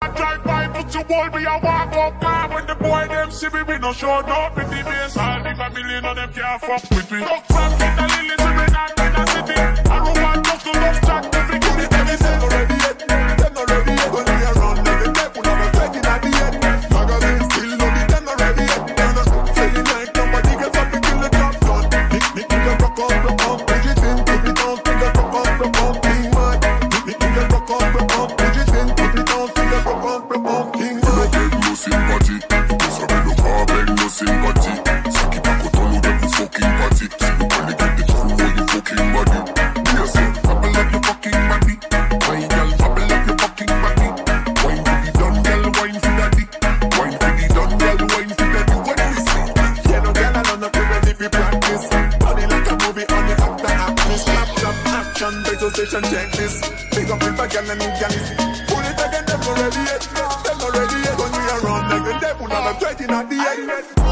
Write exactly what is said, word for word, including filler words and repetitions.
Drive by, put your wall, be a walk up car. When the boy them see me, we no show no pity base. All the family of them can't fuck with me. Look from Peter Lily to me, not in the city. I don't want just to love chat, if we give it everything. Them already yet, them already yet. When we are run, like a devil, I'm a fighting at the end. Magazine still know the them already yet. Say the night, nobody gets up to kill the top gun. Nick, Nick, Nick, and rock on, rock on, push it in, put it on, finger, rock on, rock on, king mad. Nick, Nick, Nick, and rock on, rock on, push it in, put it on, finger, rock on, rock on, king mad. No beg no sympathy, ça veut le pas beg no sympathy. Ça qui pas content nous de vous fucking party. Si vous prenez que des trous, you fucking body. Yes, bubble up your fucking body. Wine girl, bubble up your fucking body. Wine for the done girl, wine for daddy. Wine for the done girl, wine for daddy. What do we say? Yeah, no girl, I don't know if you're ready for practice. Body like a movie on the actor actress. Clap, clap, action, petrol station, check this. Big up with a girl and new girl. Pull it again, them already yet. Them already yet. When we are run like the devil, I'm a threat in at the end.